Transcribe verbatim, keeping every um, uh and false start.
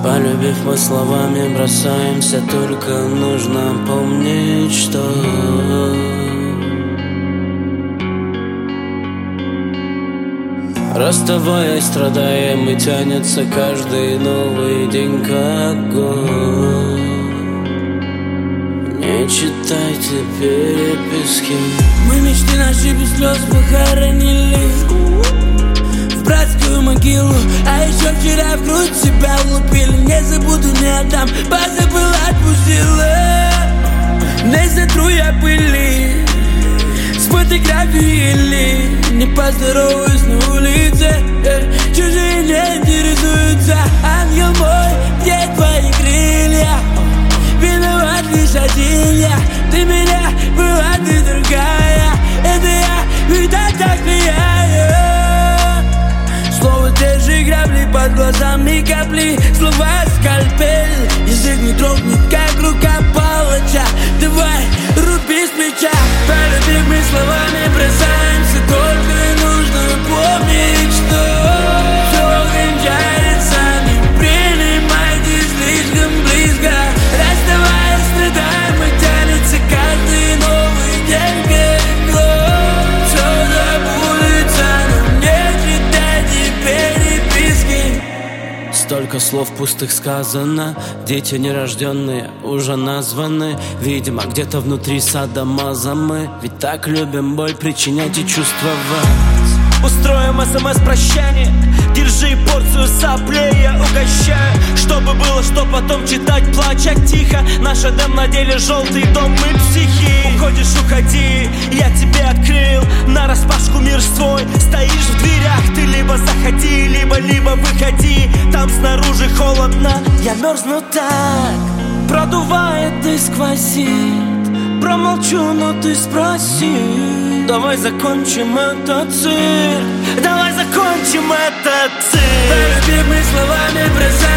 Полюбив, мы словами бросаемся, только нужно помнить, что расставаясь, страдаем, и тянется каждый новый день как год. Не читайте переписки. Мы мечты наши без слез похоронили в братскую могилу. А еще вчера в грудь себя влупили. Не забуду, не отдам, позабыла, отпустила. Не сотру я пыли с фотографии или не поздороваюсь на улице. Чужие не интересуются. Ангел мой, где твои крылья? Виноват лишь один я. Ты меня была, ты другая. Это я, всегда так влияю. Слово те же грабли, под глазами капли. Слова скальпель, язык не дрогнет, как рука палача. Давай, руби с плеча. Полюбив, мы словами бросаемся, только нужно помнить, что все кончается. Не принимайте слишком близко. Расставаясь, страдаем, и тянется каждый новый день как год. Все забудется, но не читайте переписки. Столько слов пустых сказано, дети нерожденные уже названы. Видимо, где-то внутри садомаза мы, ведь так любим боль причинять и чувствовать. Устроим смс-прощание, держи порцию соплей, я угощаю. Чтобы было, что потом читать, плача тихо. Наш Эдем на деле желтый дом, мы психи. Уходишь, уходи, я тебе открыл нараспашку мир свой. Стоишь в дверях, ты либо заходи, либо, либо выходи. Там снаружи холодно, я мерзну так. Продувает и сквозит, промолчу, но ты спроси. Давай закончим этот цирк, давай закончим этот цирк. Полюбив, мы словами бросаем.